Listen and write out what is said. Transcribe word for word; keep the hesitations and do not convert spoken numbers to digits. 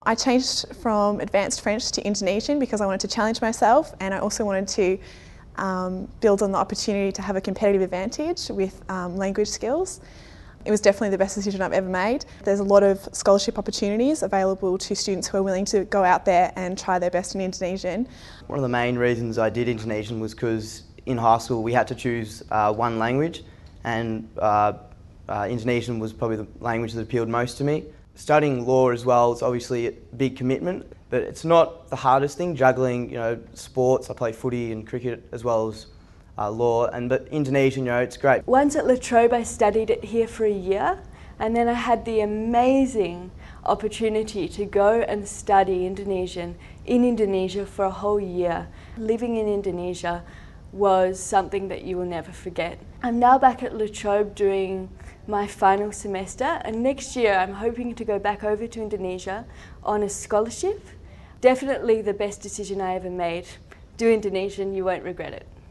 I changed from advanced French to Indonesian because I wanted to challenge myself, and I also wanted to um, build on the opportunity to have a competitive advantage with um, language skills. It was definitely the best decision I've ever made. There's a lot of scholarship opportunities available to students who are willing to go out there and try their best in Indonesian. One of the main reasons I did Indonesian was because in high school we had to choose uh, one language, and uh, uh, Indonesian was probably the language that appealed most to me. Studying law as well is obviously a big commitment, but it's not the hardest thing, juggling, you know, sports. I play footy and cricket as well as uh, law, and but Indonesian, you know, it's great. Once at La Trobe I studied it here for a year, and then I had the amazing opportunity to go and study Indonesian in Indonesia for a whole year. Living in Indonesia was something that you will never forget. I'm now back at La Trobe doing my final semester, and next year I'm hoping to go back over to Indonesia on a scholarship. Definitely the best decision I ever made. Do Indonesian, you won't regret it.